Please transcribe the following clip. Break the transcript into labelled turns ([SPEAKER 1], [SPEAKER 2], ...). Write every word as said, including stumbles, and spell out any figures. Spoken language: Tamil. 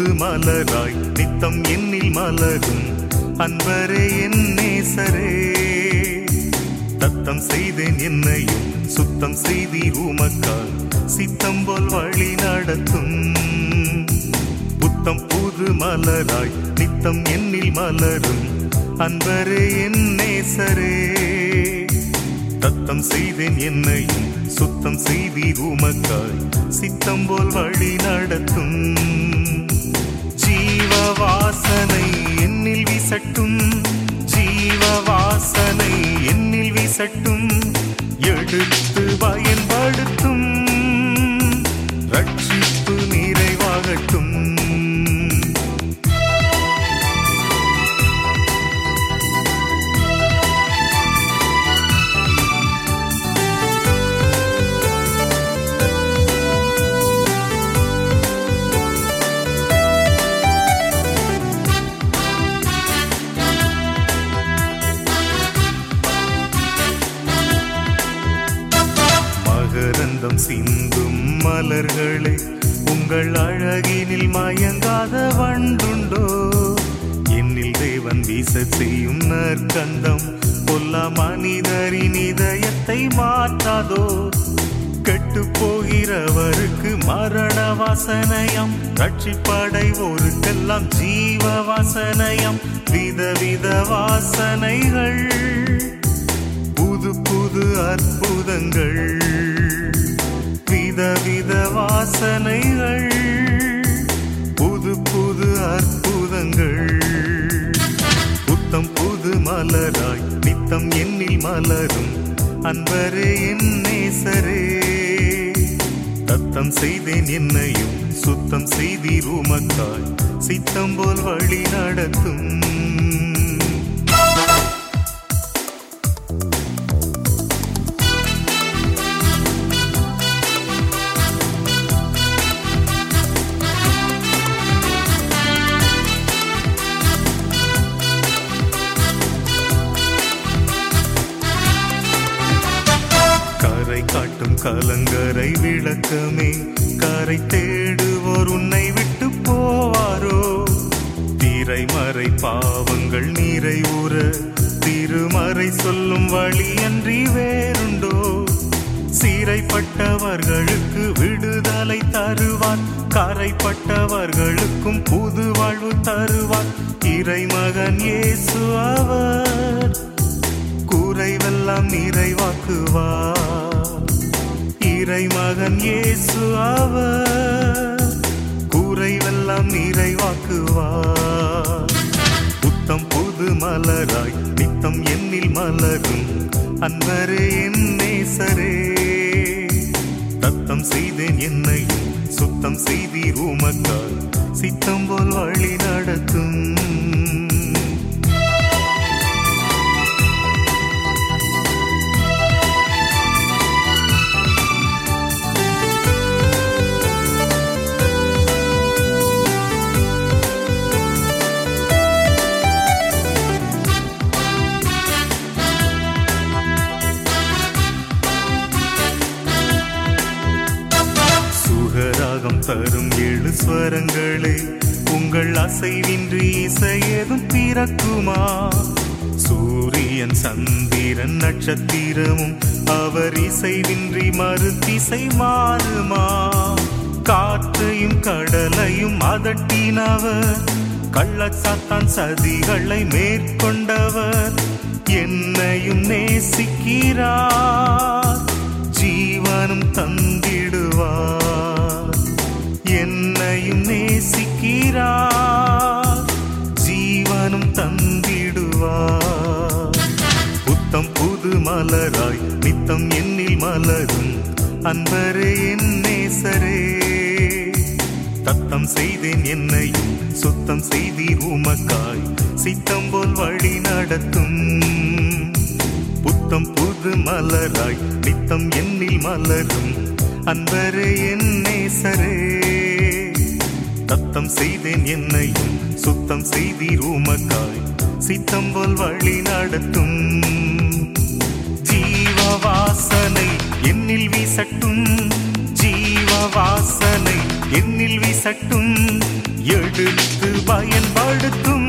[SPEAKER 1] புது மலராய் நித்தம் என்னில் மலரும் அன்பரே என் நேசரே. தத்தம் செய்தேன் என்னையும் சுத்தம் செய்தீர் உமக்கால் சித்தம் போல் வழி நடத்தும். புத்தம் புது மலராய் நித்தம் என்னில் மலரும் அன்பரே என் நேசரே. தத்தம் செய்தேன் என்னையும் சுத்தம் செய்தீர் உமக்காய் சித்தம் போல் வழி நடத்தும். ஜீவ வாசனை என்னில் வீசட்டும், ஜீவ வாசனை என்னில் வீசட்டும், எடுத்து பயன்படுத்தும், ரட்சிப்பு நிறைவாகட்டும். மகரந்தம் சிந்தும் மலர்களே, உங்கள் அழகினில் மயங்காத வண்டுண்டோ? என்னில் தேவன் வீச செய்யும் நற்கந்தம் பொல்லா மனிதரின் இதயத்தை மாற்றாதோ? கெட்டு போகிறவருக்கு மரண வாசனையம், ரட்சிப்படைவோருக்கெல்லாம் ஜீவ வாசனையம். விதவித வாசனைகள், புது புது அற்புதங்கள், விதவித வாசனைகள், புது புது அற்புதங்கள். புத்தம் புது மலராய் நித்தம் என்னில் மலரும் அன்பரே என் நேசரே. தத்தம் செய்தேன் என்னையும் சுத்தம் செய்தீர் உமக்காய் சித்தம் போல் வழி நடத்தும். காட்டும் கலங்கரை விளக்கமே, கரை தேடுவோர் உன்னை விட்டு போவாரோ? திரைமறை பாவங்கள் நிறைவுற திருமறை சொல்லும் வழி அன்றி வேறுண்டோ? சிறைப்பட்டவர்களுக்கு விடுதலை தருவார், கரைப்பட்டவர்களுக்கும் புது வாழ்வு தருவார். இறைமகன் இயேசு அவர் குறைவெல்லாம் நிறைவாக்குவார். இறைமகன் இயேசு அவர் குறைவெல்லாம் நிறைவாக்குவார். புத்தம் புது மலராய் நித்தம் என்னில் மலரும் அன்பரே என் நேசரே. தத்தம் செய்தேன் என்னையும் சுத்தம் செய்தீர் உமக்கால் சித்தம் போல் வழி நடத்தும். தரும் ஏழு ஸ்வரங்களே, உங்கள் அசைவின்றி இசையேதும் பிறக்குமா? சூரியன் சந்திரன் நட்சத்திரமும் அவர் இசைவின்றி மறுதிசை மாறுமா? காற்றையும் கடலையும் அதட்டினவர், கள்ளச்சாத்தான் சதிகளை மேற்கொண்டவர் என்னையும் நேசிக்கிறார், ஜீவனும் தந்திடுவார். என்னையும் நேசிக்கிறார், ஜீவனும் தந்திடுவார். புத்தம் புது மலராய் நித்தம் என்னில் மலரும் அன்பரே என் நேசரே. தத்தம் செய்தேன் என்னையும் சுத்தம் செய்தீர் உமக்காய் சித்தம் போல் வழி நடத்தும். புத்தம் புது மலராய் நித்தம் என்னில் மலரும் அன்பரே என் நேசரே. தத்தம் செய்தேன் என்னையும் சுத்தம் செய்தீர் உமக்காய் சித்தம் போல் வழி நடத்தும். ஜீவ வாசனை என்னில் வீசட்டும், ஜீவ வாசனை என்னில் வீசட்டும், கொடுத்து பயன்படுத்தும்